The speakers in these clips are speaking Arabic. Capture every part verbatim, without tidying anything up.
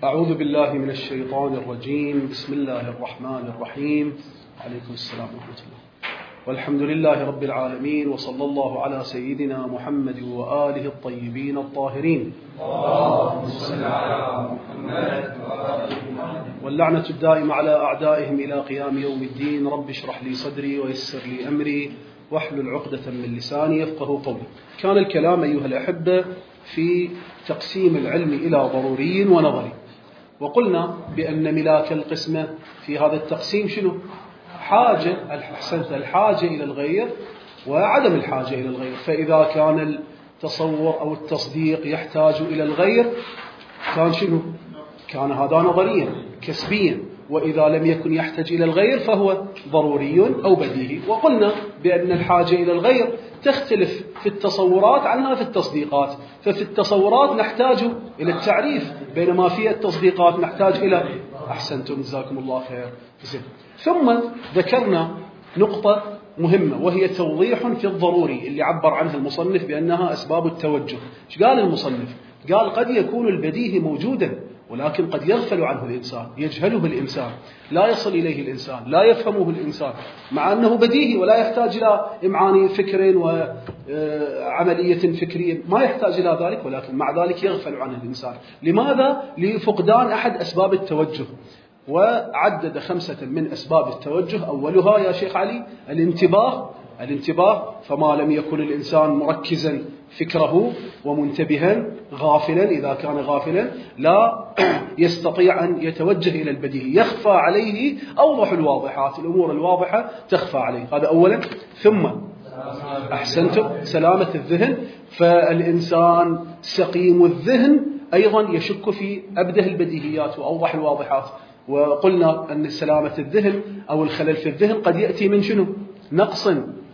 أعوذ بالله من الشيطان الرجيم. بسم الله الرحمن الرحيم. عليكم السلام ورحمة الله. والحمد لله رب العالمين، وصلى الله على سيدنا محمد وآله الطيبين الطاهرين. اللهم صل على محمد واللعنة الدائمة على أعدائهم إلى قيام يوم الدين. رب اشرح لي صدري ويسر لي أمري واحلل عقدة من لساني يفقه قولي. كان الكلام أيها الأحبة في تقسيم العلم إلى ضروري ونظري، وقلنا بأن ملاك القسمة في هذا التقسيم شنو؟ حاجة أحسنت الحاجة إلى الغير وعدم الحاجة إلى الغير. فإذا كان التصور أو التصديق يحتاج إلى الغير كان شنو؟ كان هذا نظريا كسبيا. وإذا لم يكن يحتاج إلى الغير فهو ضروري أو بديهي. وقلنا بأن الحاجة إلى الغير تختلف في التصورات عنها في التصديقات. ففي التصورات نحتاج إلى التعريف، بينما في التصديقات نحتاج إلى أحسنتم جزاكم الله خير. ثم ذكرنا نقطة مهمة وهي توضيح في الضروري اللي عبر عنها المصنف بأنها أسباب التوجه. ايش قال المصنف؟ قال قد يكون البديهي موجودا ولكن قد يغفل عنه الإنسان، يجهله الإنسان، لا يصل إليه الإنسان، لا يفهمه الإنسان، مع أنه بديهي ولا يحتاج إلى إمعان فكر وعملية فكرية، ما يحتاج إلى ذلك، ولكن مع ذلك يغفل عنه الإنسان. لماذا؟ لفقدان أحد أسباب التوجه. وعدد خمسة من أسباب التوجه. أولها يا شيخ علي الانتباه. الانتباه فما لم يكن الإنسان مركزا فكره ومنتبها غافلا، إذا كان غافلا لا يستطيع أن يتوجه إلى البديهي، يخفى عليه أوضح الواضحات، الأمور الواضحة تخفى عليه. هذا أولا. ثم أحسنتم سلامة الذهن. فالإنسان سقيم الذهن أيضا يشك في أبده البديهيات وأوضح الواضحات. وقلنا أن سلامة الذهن أو الخلل في الذهن قد يأتي من شنو؟ نقص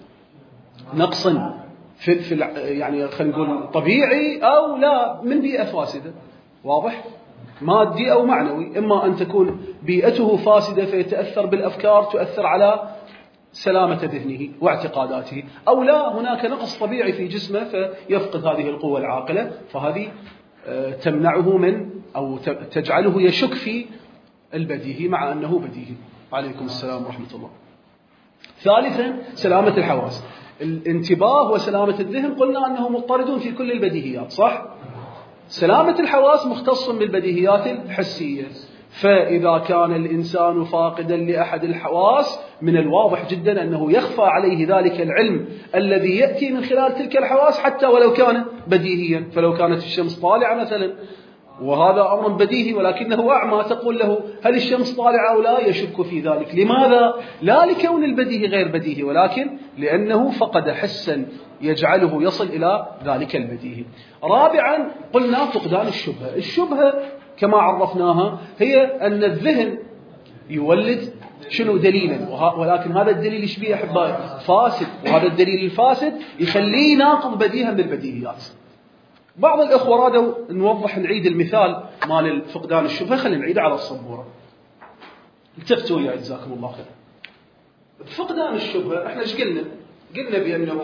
نقص في, في يعني خلينا نقول طبيعي أو لا من بيئة فاسدة، واضح؟ مادي أو معنوي. إما أن تكون بيئته فاسدة فيتأثر بالأفكار تؤثر على سلامة ذهنه واعتقاداته، أو لا هناك نقص طبيعي في جسمه فيفقد هذه القوة العاقلة، فهذه تمنعه من أو تجعله يشك في البديهي مع أنه بديهي. عليكم السلام ورحمة الله. ثالثا سلامة الحواس. الانتباه وسلامة الذهن قلنا أنه مضطردون في كل البديهيات، صح؟ سلامة الحواس مختص بالبديهيات الحسية. فإذا كان الإنسان فاقدا لأحد الحواس من الواضح جدا أنه يخفى عليه ذلك العلم الذي يأتي من خلال تلك الحواس حتى ولو كان بديهيا. فلو كانت الشمس طالعة مثلا وهذا أمر بديهي ولكنه أعمى، تقول له هل الشمس طالعة أو لا؟ يشك في ذلك. لماذا؟ لا لكون البديهي غير بديهي، ولكن لأنه فقد حسا يجعله يصل إلى ذلك البديهي. رابعا قلنا فقدان الشبهة. الشبهة كما عرفناها هي أن الذهن يولد شنو؟ دليلا، ولكن هذا الدليل ايش بيه أحبائي؟ فاسد، وهذا الدليل الفاسد يخليه ناقض بديها من البديهيات. بعض الأخوة رادوا نوضح نعيد المثال مال فقدان الشبهة، خلينا نعيده على الصبورة. التفتوا وياي جزاكم الله خير. فقدان الشبهة احنا ايش قلنا؟ قلنا بأنه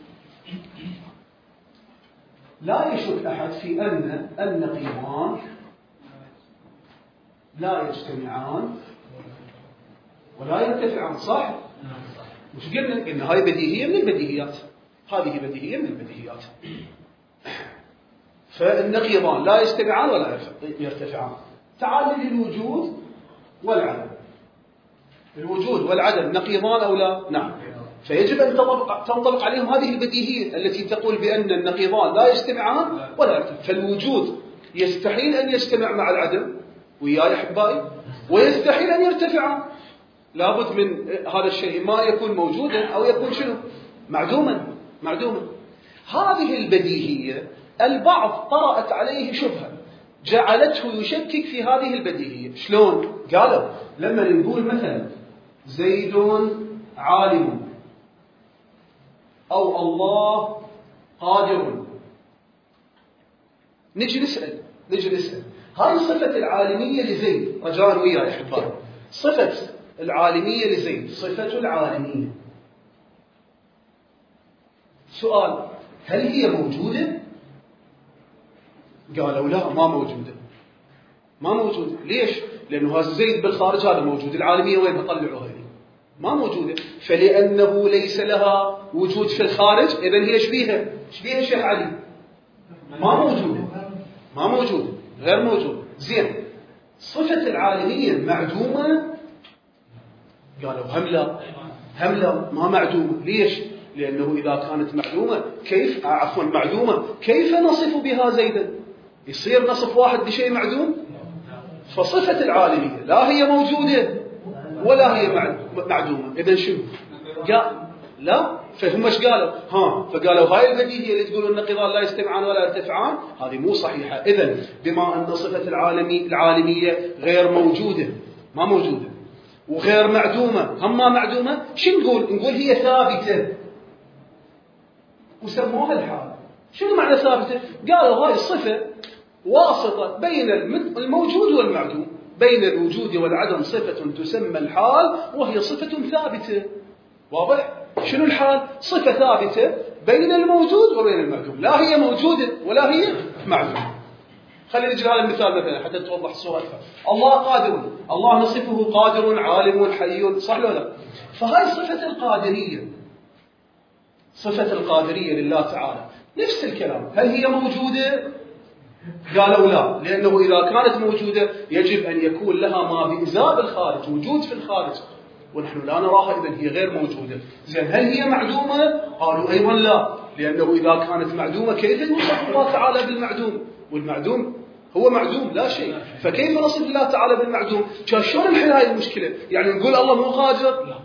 لا يشك أحد في أن النقيضان لا يجتمعان ولا يرتفعان، صح؟ مش قلنا؟ قلنا هاي بديهية من البديهيات، هذه بديهية من البديهيات. فالنقيضان لا يجتمعان ولا يرتفعان. تعال للوجود والعدم. الوجود والعدم نقيضان أو لا؟ نعم. فيجب أن تنطبق عليهم هذه البديهية التي تقول بأن النقيضان لا يجتمعان ولا يرتفعان. فالوجود يستحيل أن يجتمع مع العدم، وياي أحبائي، ويستحيل أن يرتفعان. لابد من هذا الشيء ما يكون موجودا أو يكون شنو؟ معدوما معدوما. هذه البديهية البعض طرأت عليه شبهة جعلته يشكك في هذه البديهية. شلون؟ قالوا لما نقول مثلا زيد عالم أو الله قادر، نجي نسأل نجي نسأل هاي صفة العالمية لزيد، رجاء وياي يا أحبائي، صفة العالمية لزيد صفة العالمية. سؤال: هل هي موجودة؟ قالوا لا ما موجودة. ما موجودة. ليش؟ لأنه هذا زيد بالخارج هذا موجود، العالمية وين بطلعوها هذه؟ ما موجودة. فلأنه ليس لها وجود في الخارج إذن هي شبيهة شبيهة شيخ علي ما موجودة ما موجودة غير موجودة. زين، صفة العالمية معدومة؟ قالوا هم لا هم لا ما معدومة. ليش؟ لأنه إذا كانت معدومة كيف عفوا معدومة كيف نصف بها زيدا؟ يصير نصف واحد بشيء معدوم؟ فصفة العالمية لا هي موجودة ولا هي معدومة. إذن شنو؟ قال لا. فهم ايش قالوا؟ ها فقالوا هاي البديهية اللي تقول النقيضان لا يجتمعان ولا يرتفعان هذه مو صحيحة. إذن بما أن صفة العالمي العالمية غير موجودة ما موجودة وغير معدومة هم ما معدومة، شو نقول؟ نقول هي ثابتة وسموها الحال. شنو معنى ثابتة؟ قالوا هاي الصفة واسطة بين الموجود والمعدوم، بين الوجود والعدم صفة تسمى الحال وهي صفة ثابتة. واضح؟ شنو الحال؟ صفة ثابتة بين الموجود وبين المعدوم، لا هي موجودة ولا هي معدومة. خلينا نجي هذا المثال مثلا حتى توضح الصورة أكثر. الله قادر، الله نصفه قادر عالم حي، صح ولا لا؟ فهاي صفة القادرية، صفة القادرية لله تعالى نفس الكلام، هل هي موجودة؟ قالوا لا، لأنه إذا كانت موجودة يجب أن يكون لها ما بإزاء بالخارج، وجود في الخارج، ونحن لا نراها، إذن هي غير موجودة. زين، هل هي معدومة؟ قالوا أيضا لا، لأنه إذا كانت معدومة كيف يوصف الله تعالى بالمعدوم؟ والمعدوم هو معدوم لا شيء، فكيف نصف الله تعالى بالمعدوم؟ شلون نحل هاي المشكلة؟ يعني نقول الله مو قادر؟ لا،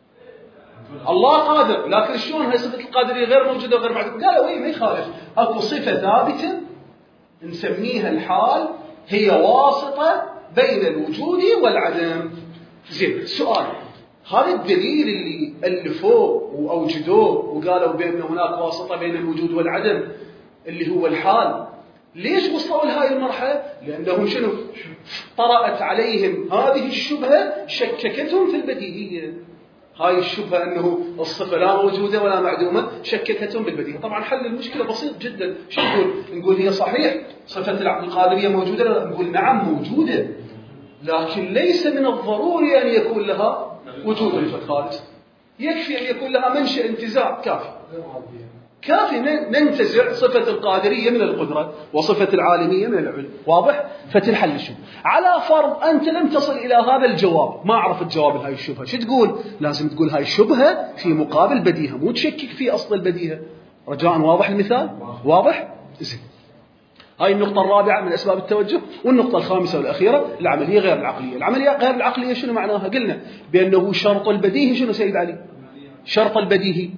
الله قادر، لكن شلون هاي صفة القادرية غير موجودة وغير معدوم؟ قالوا ايه ما يخالف، اكو صفة ثابتة نسميها الحال، هي واسطة بين الوجود والعدم. زين، سؤال، هذا الدليل اللي ألفوه وأوجدوه وقالوا بأن هناك واسطة بين الوجود والعدم اللي هو الحال، ليش وصلوا لهذه المرحلة؟ لأنهم شنو؟ طرأت عليهم هذه الشبهة، شككتهم في البديهية. هاي الشبهة أنه الصفة لا موجودة ولا معدومة شككتهم بالبديهية. طبعا حل المشكلة بسيط جدا. شو نقول؟ نقول هي صحيح صفة القادرية موجودة؟ نقول نعم موجودة، لكن ليس من الضروري أن يكون لها وجود في الخارج، يكفي أن يكون لها منشأ انتزاع كافي. كافي ننتزع صفة القادرية من القدرة وصفة العالمية من العلم. واضح؟ فتنحل الشبهة. على فرض أنت لم تصل إلى هذا الجواب، ما عرفت جواب هاي الشبهة، شو تقول؟ لازم تقول هاي الشبهة في مقابل بديهة، مو تشكك في أصل البديهة. رجاء واضح المثال؟ واضح؟ زين. هاي النقطة الرابعة من أسباب التوجه. والنقطة الخامسة والأخيرة العملية غير العقلية. العملية غير العقلية شنو معناها؟ قلنا بأنه شرط البديهي شنو سيد علي؟ شرط البديهي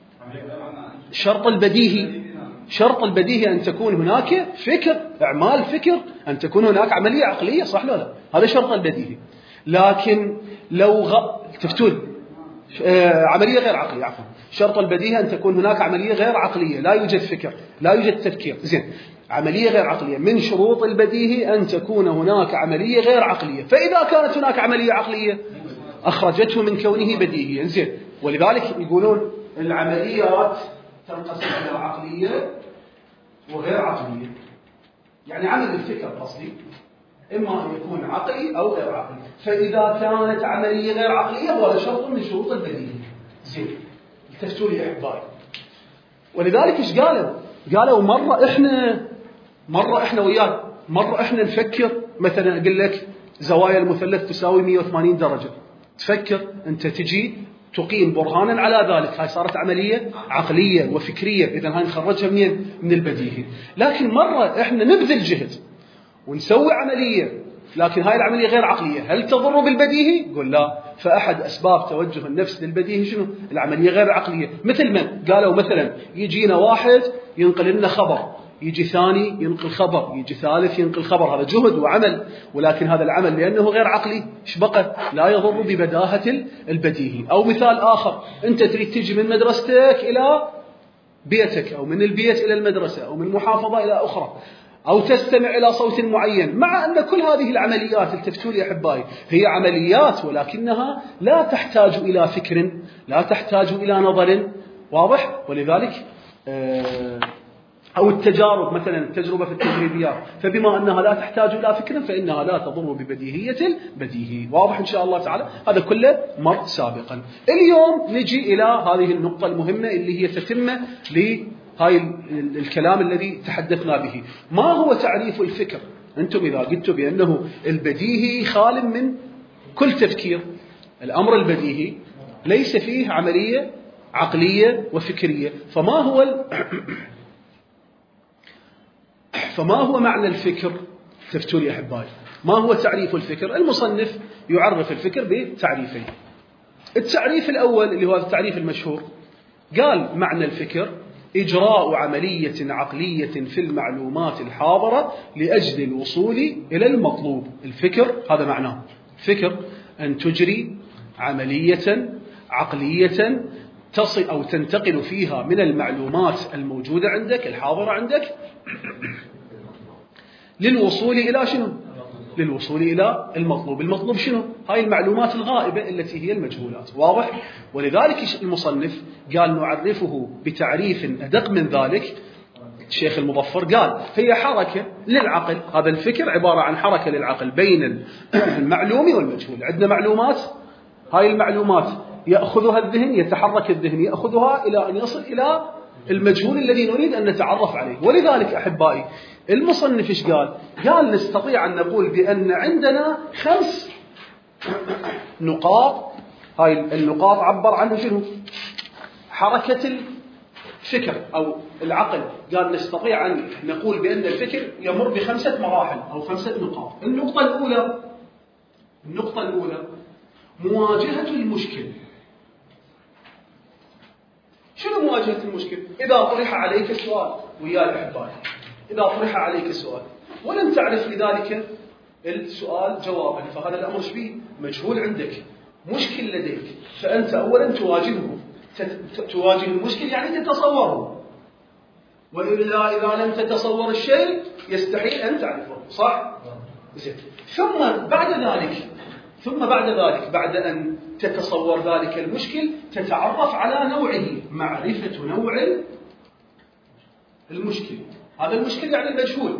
شرط البديهي شرط البديهي أن تكون هناك فكر، إعمال فكر، أن تكون هناك عملية عقلية، صح ولا لا؟ هذا شرط البديهي. لكن لو غ... تفتون آه عملية غير عقلية، عفوا، شرط البديهي أن تكون هناك عملية غير عقلية، لا يوجد فكر، لا يوجد تفكير. زين، عملية غير عقلية، من شروط البديهي أن تكون هناك عملية غير عقلية، فإذا كانت هناك عملية عقلية أخرجته من كونه بديهيا. زين، ولذلك يقولون العمليات تنقسم إلى عقلية وغير عقلية، يعني عمل الفكر قصدي إما أن يكون عقلي أو غير عقلي، فإذا كانت عملية غير عقلية هو شرط من شروط البديهي. زين، التفتوا لي أحبائي. ولذلك إيش قالوا؟ قالوا مرة إحنا مرة إحنا وياك مرة إحنا نفكر مثلا، أقول لك زوايا المثلث تساوي مئة وثمانين درجة، تفكر أنت تجي تقيم برهانا على ذلك، هاي صارت عملية عقلية وفكرية، إذن هاي نخرجها منين؟ من البديهي. لكن مرة إحنا نبذل جهد ونسوي عملية، لكن هاي العملية غير عقلية، هل تضر بالبديهي؟ قل لا. فأحد أسباب توجه النفس للبديهي شنو؟ العملية غير عقلية. مثل من؟ قالوا مثلا يجينا واحد ينقل لنا خبر، يجي ثاني ينقل خبر، يجي ثالث ينقل خبر، هذا جهد وعمل، ولكن هذا العمل لأنه غير عقلي إيش بقى؟ لا يضر ببداهة البديهي. أو مثال آخر، أنت تريد تجي من مدرستك إلى بيتك، أو من البيت إلى المدرسة، أو من محافظة إلى أخرى، أو تستمع إلى صوت معين، مع أن كل هذه العمليات التفتوا لي أحبائي هي عمليات، ولكنها لا تحتاج إلى فكر، لا تحتاج إلى نظر. واضح؟ ولذلك آه أو التجارب، مثلا التجربة في التجريبيات، فبما أنها لا تحتاج إلى فكر فإنها لا تضر ببديهية البديهي. واضح إن شاء الله تعالى؟ هذا كله مر سابقا. اليوم نجي إلى هذه النقطة المهمة اللي هي تتمة لهاي الكلام الذي تحدثنا به. ما هو تعريف الفكر؟ أنتم إذا قلتوا بأنه البديهي خال من كل تفكير، الأمر البديهي ليس فيه عملية عقلية وفكرية، فما هو ال... فما هو معنى الفكر؟ تفتوا لي أحبائي، ما هو تعريف الفكر؟ المصنف يعرف الفكر بتعريفين. التعريف الأول اللي هو التعريف المشهور، قال معنى الفكر إجراء عملية عقلية في المعلومات الحاضرة لأجل الوصول إلى المطلوب. الفكر هذا معناه، فكر أن تجري عملية عقلية تصل أو تنتقل فيها من المعلومات الموجودة عندك الحاضرة عندك للوصول إلى شنو؟ للوصول إلى المطلوب. المطلوب شنو؟ هاي المعلومات الغائبة التي هي المجهولات. واضح؟ ولذلك المصنف قال نعرفه بتعريف أدق من ذلك. الشيخ المظفر قال هي حركة للعقل، هذا الفكر عبارة عن حركة للعقل بين المعلوم والمجهول. عندنا معلومات، هاي المعلومات يأخذها الذهن، يتحرك الذهن يأخذها إلى أن يصل إلى المجهول الذي نريد أن نتعرف عليه. ولذلك أحبائي المصنف إيش قال؟ قال نستطيع أن نقول بأن عندنا خمس نقاط. هاي النقاط عبر عنها شنو؟ حركة الفكر أو العقل. قال نستطيع أن نقول بأن الفكر يمر بخمسة مراحل أو خمسة نقاط. النقطة الأولى النقطة الأولى مواجهة المشكل. شنو مواجهة المشكل؟ إذا طرح عليك سؤال، ويا الأحبائي إذا طرح عليك سؤال ولم تعرف لذلك السؤال جوابا، فهذا الأمر شبيه مجهول عندك، مشكل لديك، فأنت أولا تواجهه. تواجه المشكل يعني تتصوره، وإلا إذا لم تتصور الشيء يستحيل أن تعرفه، صح؟ زين. ثم بعد ذلك ثم بعد ذلك بعد أن تتصور ذلك المشكل تتعرف على نوعه، معرفة نوع المشكل. هذا المشكل يعني المجهول،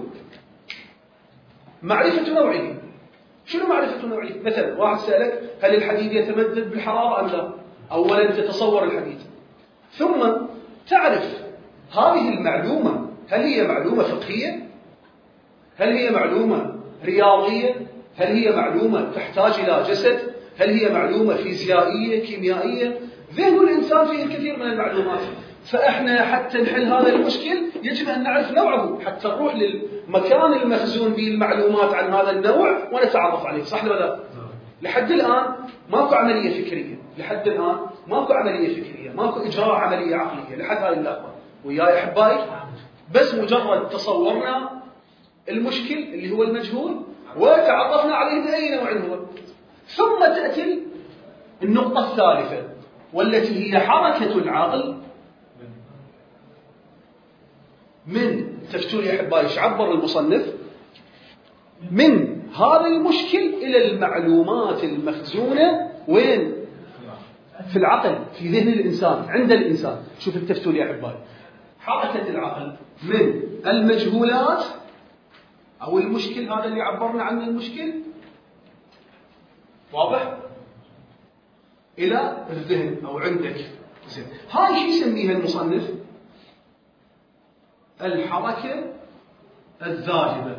معرفة نوعه. شنو معرفة نوعه؟ مثلا واحد سألك هل الحديد يتمدد بالحرارة أم لا؟ أولا تتصور الحديد، ثم تعرف هذه المعلومة هل هي معلومة فقهية؟ هل هي معلومة رياضية؟ هل هي معلومة تحتاج إلى جسد؟ هل هي معلومة فيزيائية كيميائية؟ ذهن الإنسان فيه الكثير من المعلومات، فإحنا حتى نحل هذا المشكل يجب أن نعرف نوعه حتى نروح للمكان المخزون به المعلومات عن هذا النوع ونتعرف عليه، صح ولا لا؟ لحد الآن ماكو عملية فكرية، لحد الآن ماكو عملية فكرية، ماكو إجراء عملية عقلية لحد هذه اللحظة. وياي أحبائي بس مجرد تصورنا المشكل اللي هو المجهول وتعرفنا عليه بأي نوع هو. ثم تأتي النقطة الثالثة والتي هي حركة العقل من تفتولي أحبائي ايش عبر المصنف؟ من هذا المشكل إلى المعلومات المخزونة وين؟ في العقل، في ذهن الإنسان، عند الإنسان. شوف التفتولي أحبائي، حركة العقل من المجهولات أو المشكل، هذا اللي عبرنا عنه المشكل، واضح؟ إلى الذهن أو عندك. زين. هاي شو يسميها المصنف؟ الحركة الذاهبة.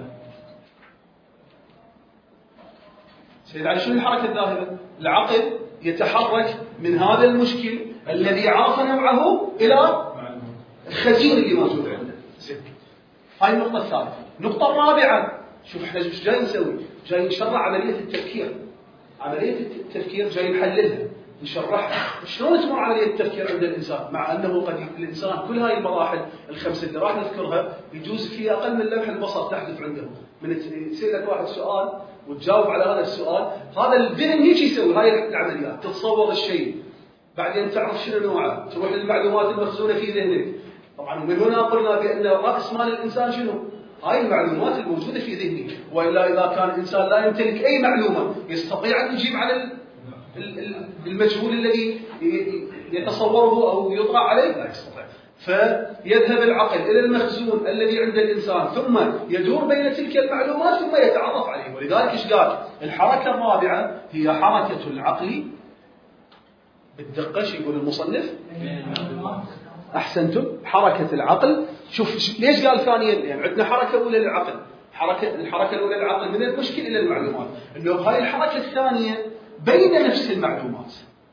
سيد علي، شنو الحركة الذاهبة؟ العقل يتحرك من هذا المشكل الذي عرف نوعه إلى الخزين اللي موجود عنده. زين. هاي النقطة الثالثة. النقطة الرابعة، شوف احنا ايش جاي نسوي؟ جاي نشرح عملية التفكير. عملية التفكير جاي نحللها، نشرحها. شلون تمر عملية التفكير عند الإنسان؟ مع أنه قد الإنسان كل هاي المراحل الخمسة اللي راح نذكرها يجوز في أقل من لمح البصر تحدث عنده. من يصير لك واحد سؤال وتجاوب على هذا السؤال، هذا الذهن هيك يسوي هاي العمليات، تتصور الشيء، بعدين تعرف شنو نوعه، تروح للمعلومات المخزونة في ذهنك. طبعا من هنا قلنا بأن رأس مال الإنسان شنو؟ هاي المعلومات الموجودة في ذهنه. وإلا إذا كان الإنسان لا يمتلك أي معلومة يستطيع أن يجيب على المجهول الذي يتصوره أو يطرح عليه؟ لا يستطيع. فيذهب العقل إلى المخزون الذي عند الإنسان ثم يدور بين تلك المعلومات ثم يتعرف عليه. ولذلك إيش قال؟ الحركة الرابعة هي حركة العقل بالدقة. شو يقول المصنف؟ أحسنتم. حركة العقل. شوف ليش قال ثانيا؟ يعني عندنا حركة أولى للعقل، حركة الحركة الأولى للعقل من المشكل إلى المعلومات، إنه هاي الحركة الثانية بين نفس المعلومات.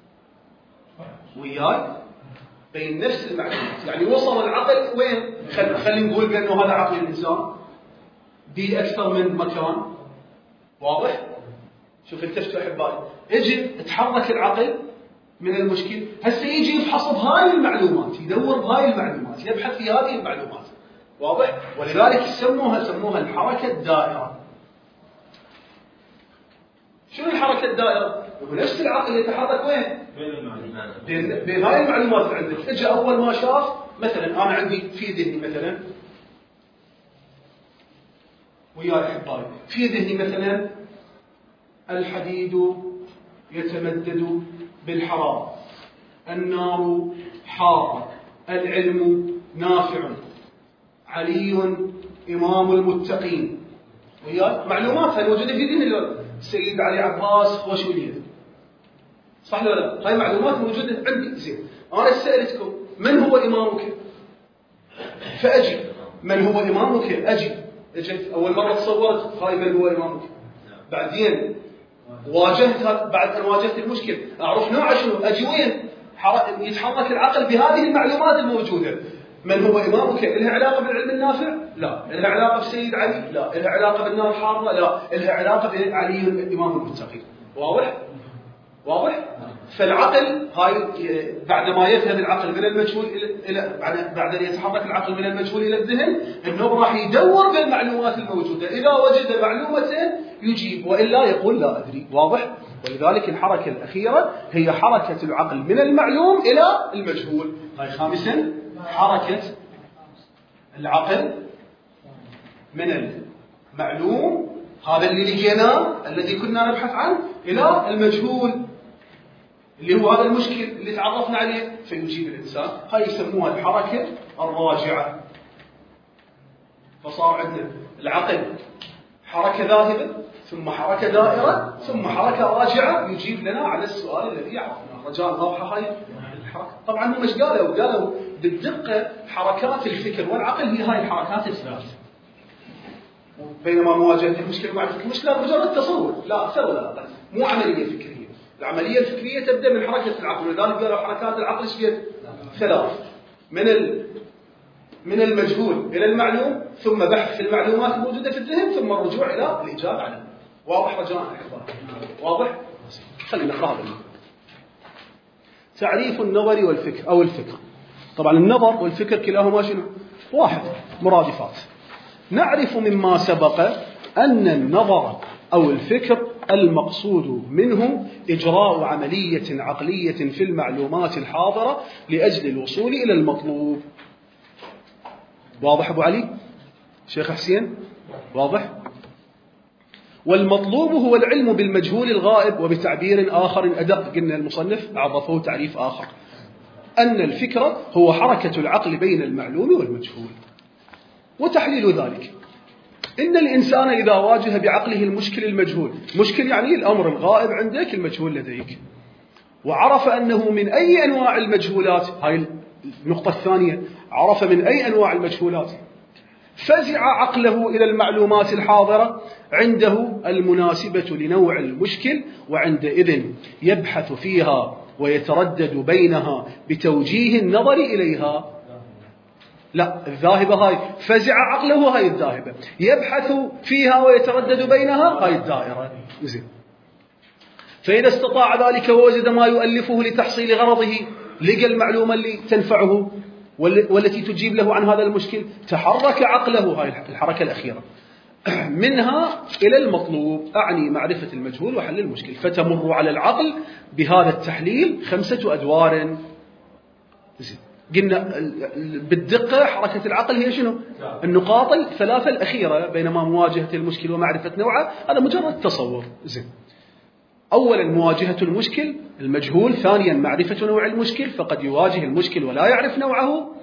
وياي؟ بين نفس المعلومات، يعني وصل العقل وين؟ خل خلينا نقول بأنه هذا عقل الإنسان بأكثر من مكان. واضح؟ شوف التفتوا أحبائي، اجي تحرك العقل من المشكل، هسه يجي يفحص بهاي المعلومات، يدور بهاي المعلومات، يبحث في هذه المعلومات. واضح؟ ولذلك سموها سموها الحركة الدائرة. شنو الحركة الدائرة؟ ونفس العقل يتحرك وين؟ بين بين هاي المعلومات اللي عندك. اجى اول ما شاف مثلا انا عندي في ذهني مثلا ويا احبائي في ذهني مثلا الحديد يتمدد بالحرارة، النار حارة، العلم نافع، علي إمام المتقين. ويا معلومات هاي موجودة في ذهني. السيد علي عباس خوش وليد، صح ولا لا؟ هاي معلومات موجودة عندي. زين، أنا سألتكم من هو إمامك؟ فأجي من هو إمامك؟ أجي أجي أول مرة تصورت هاي من هو إمامك، بعدين واجهتها، بعد أن واجهت المشكلة أعرف نوعه شنو، أجي وين؟ يتحرك العقل بهذه المعلومات الموجودة. من هو إمامك؟ إلها علاقة بالعلم النافع؟ لا. إلها علاقة بالسيد علي؟ لا. إلها علاقة بالنار الحارة؟ لا. إلها علاقة بعلي إمام المتقين. واضح؟ واضح؟ فالعقل هاي بعد ما يذهب العقل من المجهول إلى بعد بعد أن يتحرك العقل من المجهول إلى الذهن، إنه راح يدور بالمعلومات الموجودة، إذا وجد معلومتين يجيب وإلا يقول لا أدري. واضح؟ ولذلك الحركة الأخيرة هي حركة العقل من المعلوم إلى المجهول. هاي خامسا حركة العقل من المعلوم، هذا اللي لقيناه الذي كنا نبحث عنه، إلى المجهول اللي هو هذا المشكل اللي تعرفنا عليه، فيجيب الإنسان. هاي يسموها الحركة الراجعة. فصار عندنا العقل حركة ذاهبة، ثم حركة دائرة، ثم حركة راجعة يجيب لنا على السؤال الذي عرفناه. رجاء واضحة هاي الحركة. طبعا هم مش قالوا قالوا بالدقة حركات الفكر والعقل هي هاي الحركات الثلاث. بينما مواجهة المشكلة ومعرفة المشكلة مجرد تصور، لا أكثر ولا أقل، مو عملية فكرية. العملية الفكرية تبدأ من حركة العقل، ولذلك قالوا حركات العقل شيء ثلاث: من ال من المجهول إلى المعلوم، ثم بحث في المعلومات الموجودة في الذهن، ثم الرجوع إلى الإجابة عنها. واضح رجاء أحبائي؟ واضح؟ خلينا نقرأ. تعريف النظر والفكر أو الفكر. طبعا النظر والفكر كلاهما شنو؟ واحد، مرادفات. نعرف مما سبق أن النظر أو الفكر المقصود منه إجراء عملية عقلية في المعلومات الحاضرة لأجل الوصول إلى المطلوب. واضح أبو علي؟ شيخ حسين؟ واضح؟ والمطلوب هو العلم بالمجهول الغائب، وبتعبير آخر أدق قلنا المصنف عرفه تعريف آخر، أن الفكرة هو حركة العقل بين المعلوم والمجهول. وتحليل ذلك: إن الإنسان إذا واجه بعقله المشكل المجهول، مشكل يعني الأمر الغائب عندك المجهول لديك، وعرف أنه من أي أنواع المجهولات، هاي النقطة الثانية، عرف من أي أنواع المجهولات، فزع عقله إلى المعلومات الحاضرة عنده المناسبة لنوع المشكل، وعندئذ يبحث فيها ويتردد بينها بتوجيه النظر إليها. لا، الذاهبة هاي فزع عقله، هاي الذاهبة، يبحث فيها ويتردد بينها، هاي الدائرة. زين. فإذا استطاع ذلك ووجد ما يؤلفه لتحصيل غرضه، لقى المعلومة اللي تنفعه والتي تجيب له عن هذا المشكل، تحرك عقله، هاي الحركة الأخيرة، منها إلى المطلوب، أعني معرفة المجهول وحل المشكل. فتمر على العقل بهذا التحليل خمسة أدوار. زين. قلنا بالدقة حركة العقل هي شنو؟ النقاط الثلاثة الأخيرة، بينما مواجهة المشكل ومعرفة نوعه هذا مجرد تصور. زين. أولا مواجهة المشكل المجهول، ثانيا معرفة نوع المشكل، فقد يواجه المشكل ولا يعرف نوعه،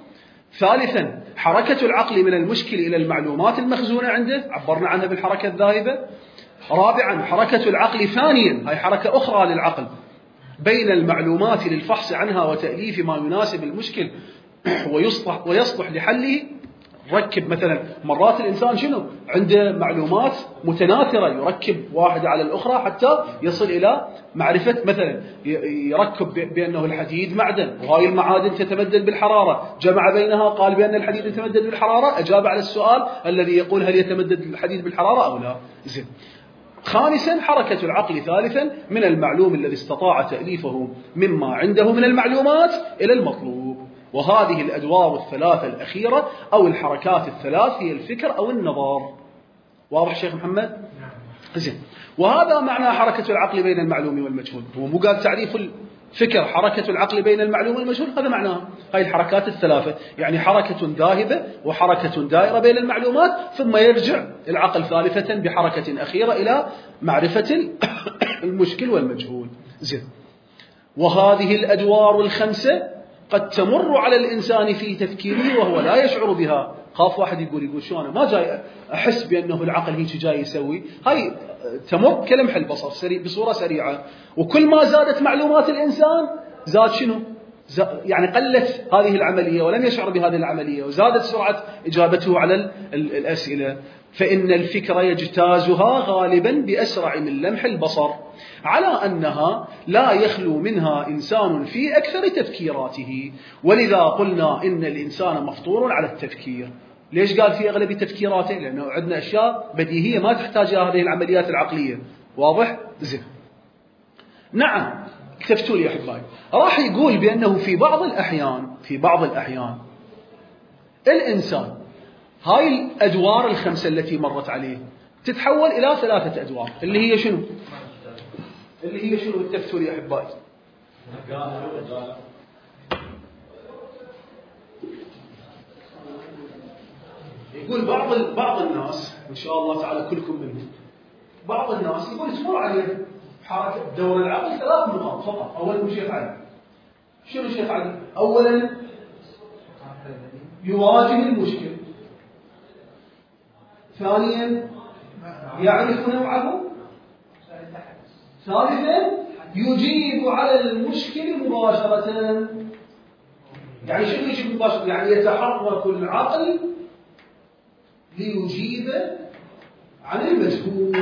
ثالثا حركة العقل من المشكل إلى المعلومات المخزونة عنده، عبرنا عنها بالحركة الذاهبة. رابعا حركة العقل ثانيا، هاي حركة أخرى للعقل، بين المعلومات للفحص عنها وتأليف ما يناسب المشكل ويصلح, ويصلح لحله. ركب مثلا، مرات الإنسان شنو عنده معلومات متناثرة، يركب واحدة على الأخرى حتى يصل إلى معرفة، مثلا يركب بأنه الحديد معدن وهاي المعادن تتمدد بالحرارة، جمع بينها قال بأن الحديد يتمدد بالحرارة، أجاب على السؤال الذي يقول هل يتمدد الحديد بالحرارة أو لا. زين. خامسا حركة العقل ثالثا من المعلوم الذي استطاع تأليفه مما عنده من المعلومات إلى المطلوب. وهذه الأدوار الثلاثة الأخيرة أو الحركات الثلاث هي الفكر أو النظر. واضح شيخ محمد؟ زين. وهذا معنى حركة العقل بين المعلوم والمجهول. هو مو قال تعريف الفكر حركة العقل بين المعلوم والمجهول، هذا معناها هاي الحركات الثلاثة، يعني حركة ذاهبة وحركة دائرة بين المعلومات، ثم يرجع العقل ثالثة بحركة أخيرة إلى معرفة المشكل والمجهول. زين. وهذه الأدوار الخمسة قد تمر على الإنسان في تفكيره وهو لا يشعر بها. خاف واحد يقول يقول شو أنا ما جاي أحس بأنه العقل هيك جاي يسوي، هاي تمر كلمح البصر سريع بصورة سريعة. وكل ما زادت معلومات الإنسان زاد شنو؟ يعني قلت هذه العملية ولم يشعر بهذه العملية، وزادت سرعة إجابته على الأسئلة. فإن الفكر يجتازها غالبا بأسرع من لمح البصر، على أنها لا يخلو منها إنسان في أكثر تفكيراته. ولذا قلنا إن الإنسان مفطور على التفكير. ليش قال في أغلب تفكيراته؟ لأنه عندنا أشياء بديهية ما تحتاج هذه العمليات العقلية. واضح؟ زين. نعم، اكتفتوا لي يا أحبائي. راح يقول بأنه في بعض الأحيان في بعض الأحيان الإنسان هاي الأدوار الخمسة التي مرت عليه تتحول إلى ثلاثة أدوار، اللي هي شنو؟ اللي هي شنو؟ اكتفتوا لي يا أحبائي. يقول بعض بعض الناس، إن شاء الله تعالى كلكم منهم، بعض الناس يقول تمر عليه حركة دور العقل ثلاث نقاط فقط. أولا شيخ علي، شنو شيخ علي؟ أولا يواجه المشكل، ثانيا يعرف نوعه، ثالثا يجيب على المشكل مباشرة. يعني شنو يجيب مباشرة؟ يعني يتحرك العقل ليجيب عن المجهول،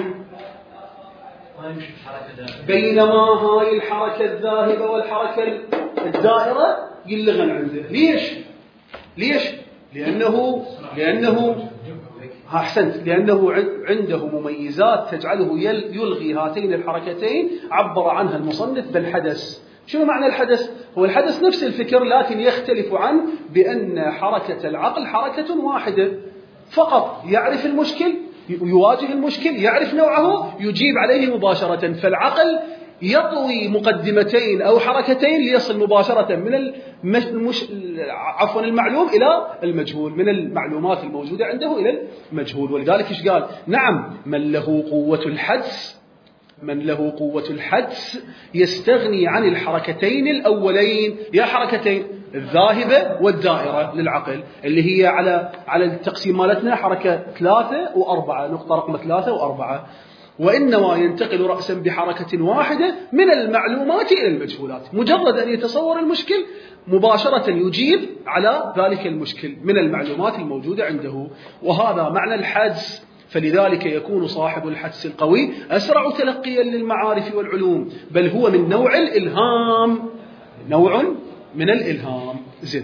بينما هاي الحركة الذاهبة والحركة الدائرة يلغن عنده. ليش؟ ليش؟ لأنه لأنه أحسنت لأنه عنده مميزات تجعله يلغي هاتين الحركتين، عبر عنها المصنف بالحدث. شنو معنى الحدث؟ هو الحدث نفس الفكر لكن يختلف عنه بأن حركة العقل حركة واحدة فقط، يعرف المشكل، يواجه المشكل، يعرف نوعه، يجيب عليه مباشرة. فالعقل يطوي مقدمتين أو حركتين ليصل مباشرة من المش... عفوا المعلوم إلى المجهول، من المعلومات الموجودة عنده إلى المجهول. ولذلك إيش قال؟ نعم، من له قوة الحدس من له قوة الحدس يستغني عن الحركتين الأولين. يا حركتين الذاهبة والدائرة للعقل، اللي هي على على التقسيم مالتنا حركة ثلاثة وأربعة، نقطة رقم ثلاثة وأربعة. وإنما ينتقل رأسا بحركة واحدة من المعلومات إلى المجهولات. مجرد أن يتصور المشكل مباشرة يجيب على ذلك المشكل من المعلومات الموجودة عنده. وهذا معنى الحدس. فلذلك يكون صاحب الحدس القوي أسرع تلقيا للمعارف والعلوم، بل هو من نوع الإلهام، نوع من الإلهام. زين.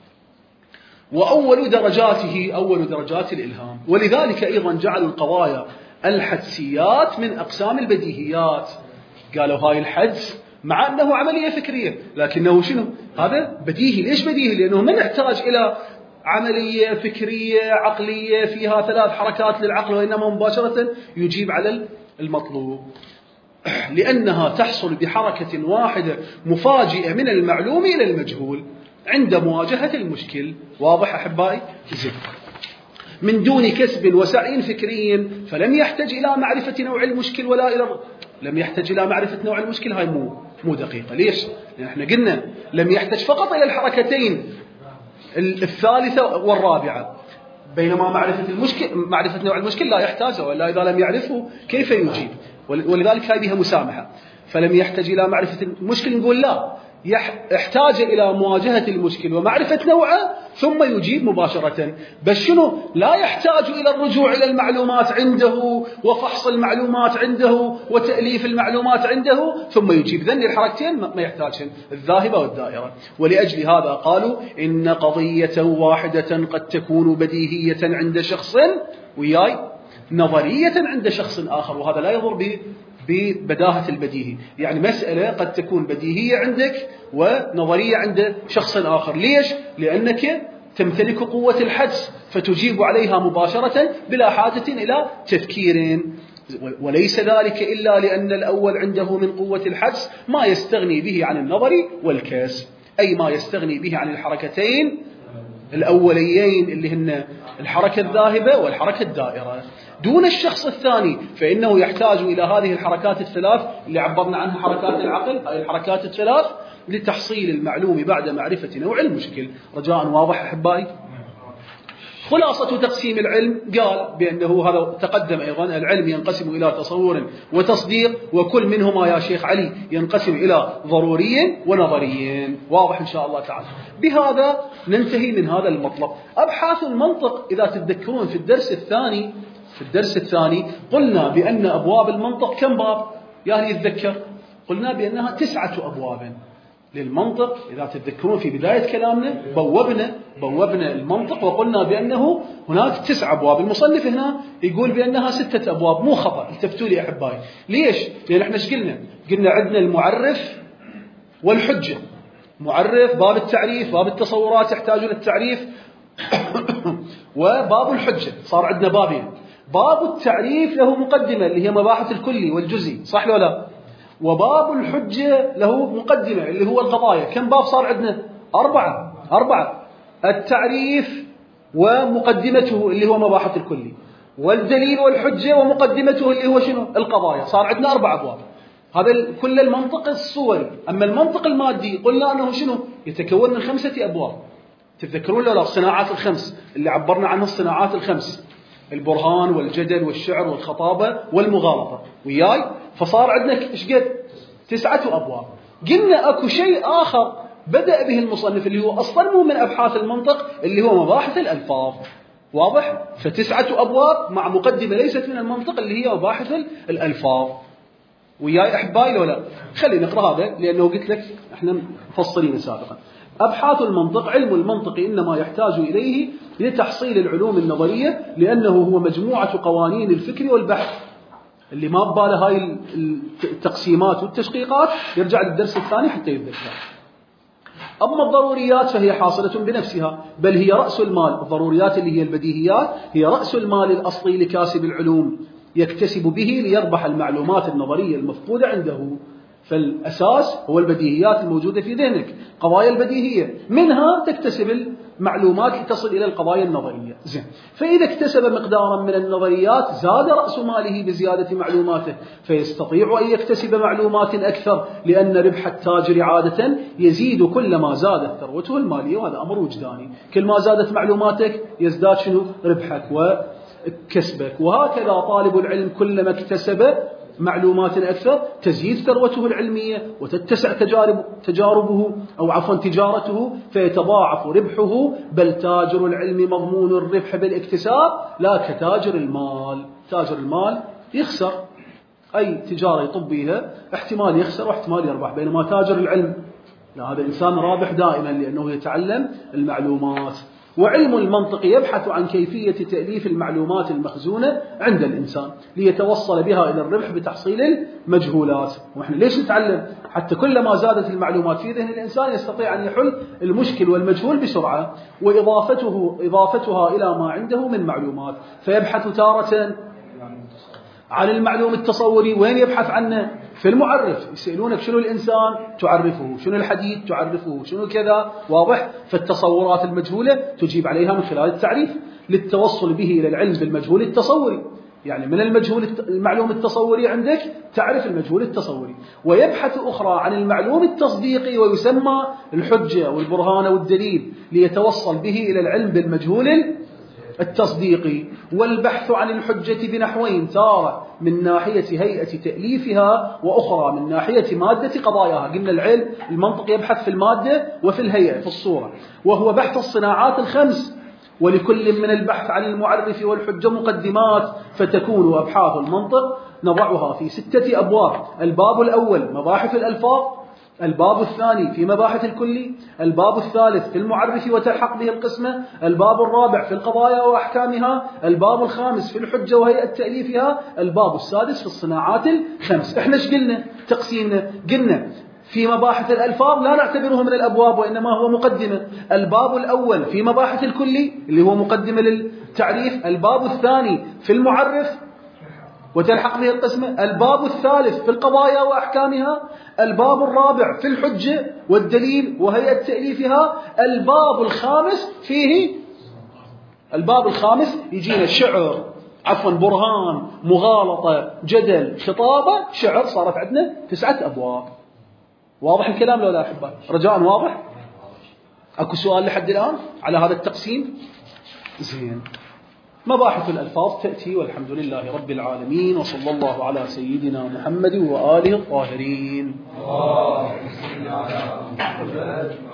وأول درجاته أول درجات الإلهام. ولذلك أيضا جعلوا القضايا الحدسيات من أقسام البديهيات. قالوا هاي الحدس مع أنه عملية فكرية لكنه شنو؟ هذا بديهي. ليش بديهي؟ لأنه ما نحتاج إلى عملية فكرية عقلية فيها ثلاث حركات للعقل، وإنما مباشرة يجيب على المطلوب، لأنها تحصل بحركة واحدة مفاجئة من المعلوم إلى المجهول عند مواجهة المشكل. واضح أحبائي؟ زين. من دون كسب وسعي فكري، فلم يحتاج إلى معرفة نوع المشكل ولا إلى لم يحتاج إلى معرفة نوع المشكل. هاي مو مو دقيقة. ليش؟ لأن احنا قلنا لم يحتاج فقط إلى الحركتين الثالثة والرابعة. بينما معرفة المشكل معرفة نوع المشكل لا يحتاجه، ولا إذا لم يعرفه كيف يجيب، ولذلك هذه بها مسامحة. فلم يحتاج إلى معرفة المشكل نقول لا، يحتاج إلى مواجهة المشكل ومعرفة نوعه ثم يجيب مباشرة. بس شنو؟ لا يحتاج إلى الرجوع إلى المعلومات عنده وفحص المعلومات عنده وتأليف المعلومات عنده ثم يجيب. ذني الحركتين ما يحتاجهن، الذاهبة والدائرة. ولأجل هذا قالوا إن قضية واحدة قد تكون بديهية عند شخص وياي نظرية عند شخص آخر، وهذا لا يضر به ببداهة البديهي. يعني مسألة قد تكون بديهية عندك ونظرية عند شخص آخر. ليش؟ لأنك تمتلك قوة الحدس فتجيب عليها مباشرة بلا حاجة إلى تفكير. وليس ذلك إلا لأن الأول عنده من قوة الحدس ما يستغني به عن النظر والكسب، أي ما يستغني به عن الحركتين الأوليين اللي هن الحركة الذاهبة والحركة الدائرة. دون الشخص الثاني فإنه يحتاج إلى هذه الحركات الثلاث اللي عبرنا عنها حركات العقل، أي الحركات الثلاث لتحصيل المعلوم بعد معرفة نوع المشكل. رجاء واضح أحبائي؟ خلاصة تقسيم العلم قال بأنه هذا تقدم أيضا، العلم ينقسم إلى تصور وتصديق، وكل منهما يا شيخ علي ينقسم إلى ضروري ونظري. واضح إن شاء الله تعالى. بهذا ننتهي من هذا المطلب. أبحاث المنطق إذا تتذكرون في الدرس الثاني في الدرس الثاني قلنا بأن أبواب المنطق كم باب؟ يعني يتذكر قلنا بأنها تسعة أبواب للمنطق. إذا تتذكرون في بداية كلامنا بوبنا بوبنا المنطق وقلنا بأنه هناك تسع أبواب. المصنف هنا يقول بأنها ستة أبواب، مو خطأ، التفتوا لي أحبائي. ليش؟ لأن احنا ايش قلنا؟ قلنا عندنا المعرف والحجة. معرف باب التعريف، باب التصورات يحتاج للتعريف وباب الحجة. صار عندنا بابين. باب التعريف له مقدمة اللي هي مباحث الكلي والجزئي، صح ولا لا؟ وباب الحجة له مقدمة اللي هو القضايا. كم باب صار عندنا؟ أربعة أربعة التعريف ومقدمته اللي هو مباحث الكلي، والدليل والحجة ومقدمته اللي هو شنو؟ القضايا. صار عندنا أربع أبواب. هذا كل المنطق الصوري. أما المنطق المادي قلنا أنه شنو؟ يتكون من خمسة أبواب. تتذكرون لا الصناعات الخمس اللي عبرنا عنها، الصناعات الخمس: البرهان والجدل والشعر والخطابة والمغالطة وياي. فصار عندنا ايش قد؟ تسعة أبواب. قلنا أكو شيء آخر بدأ به المصنف اللي هو أصلا مو من أبحاث المنطق اللي هو مباحث الألفاظ. واضح؟ فتسعة أبواب مع مقدمة ليست من المنطق اللي هي مباحث الألفاظ. وياي أحبائي ولا؟ خلينا نقرأ هذا لأنه قلت لك احنا مفصلين سابقا. أبحاث المنطق: علم المنطق إنما يحتاج إليه لتحصيل العلوم النظرية لأنه هو مجموعة قوانين الفكر والبحث. اللي ما بباله هاي التقسيمات والتشقيقات يرجع للدرس الثاني حتى يتذكر. أما الضروريات فهي حاصلة بنفسها، بل هي رأس المال. الضروريات اللي هي البديهيات هي رأس المال الأصلي لكاسب العلوم، يكتسب به ليربح المعلومات النظرية المفقودة عنده. فالأساس هو البديهيات الموجودة في ذهنك، قضايا البديهية، منها تكتسب المعلومات لتصل إلى القضايا النظرية. زين. فإذا اكتسب مقدارا من النظريات زاد رأس ماله بزيادة معلوماته، فيستطيع أن يكتسب معلومات أكثر، لأن ربح التاجر عادة يزيد كلما زادت ثروته المالية. وهذا أمر وجداني، كل ما زادت معلوماتك يزداد شنو؟ ربحك وكسبك. وهكذا طالب العلم كلما اكتسب معلومات أكثر تزيد ثروته العلمية وتتسع تجارب تجاربه أو عفوا تجارته، فيتضاعف ربحه. بل تاجر العلم مضمون الربح بالاكتساب لا كتاجر المال. تاجر المال يخسر، أي تجارة يطب بها احتمال يخسر واحتمال يربح، بينما تاجر العلم لا، هذا إنسان رابح دائما لأنه يتعلم المعلومات. وعلم المنطق يبحث عن كيفية تأليف المعلومات المخزونة عند الإنسان ليتوصل بها إلى الربح بتحصيل المجهولات. وإحنا ليش نتعلم؟ حتى كلما زادت المعلومات في ذهن الإنسان يستطيع أن يحل المشكل والمجهول بسرعة، وإضافته إضافتها إلى ما عنده من معلومات. فيبحث تارة عن المعلوم التصوري. وين يبحث عنه؟ في المعرف. يسألونك شنو الإنسان؟ تعرفه. شنو الحديث؟ تعرفه. شنو كذا؟ واضح؟ فالتصورات المجهولة تجيب عليها من خلال التعريف للتوصل به إلى العلم بالمجهول التصوري. يعني من المجهول المعلوم التصوري عندك تعرف المجهول التصوري. ويبحث أخرى عن المعلوم التصديقي ويسمى الحجة والبرهان والدليل، ليتوصل به إلى العلم بالمجهول التصديقي. والبحث عن الحجة بنحوين: تارة من ناحية هيئة تأليفها، وأخرى من ناحية مادة قضاياها. قلنا العلم المنطق يبحث في المادة وفي الهيئة في الصورة، وهو بحث الصناعات الخمس، ولكل من البحث عن المعرف والحجة مقدمات، فتكون أبحاث المنطق نضعها في ستة أبواب: الباب الأول مباحث الألفاظ، الباب الثاني في مباحث الكلي، الباب الثالث في المعرف وتلحق به القسمة، الباب الرابع في القضايا وأحكامها، الباب الخامس في الحجة وهيئة تأليفها، الباب السادس في الصناعات الخمس. احنا ايش قلنا تقسيمنا؟ قلنا في مباحث الألفاظ لا نعتبره من الأبواب، وإنما هو مقدمة. الباب الأول في مباحث الكلي اللي هو مقدمة للتعريف، الباب الثاني في المعرف وتلحق به القسمة، الباب الثالث في القضايا وأحكامها، الباب الرابع في الحجة والدليل وهيئة تأليفها، الباب الخامس فيه الباب الخامس يجينا شعر، عفوا برهان، مغالطة، جدل، خطابة، شعر. صارت عندنا تسعة أبواب. واضح الكلام لو لا أحبه؟ رجاء واضح؟ أكو سؤال لحد الآن على هذا التقسيم؟ زين. مباحث الألفاظ تأتي، والحمد لله رب العالمين، وصلى الله على سيدنا محمد وآله الطاهرين.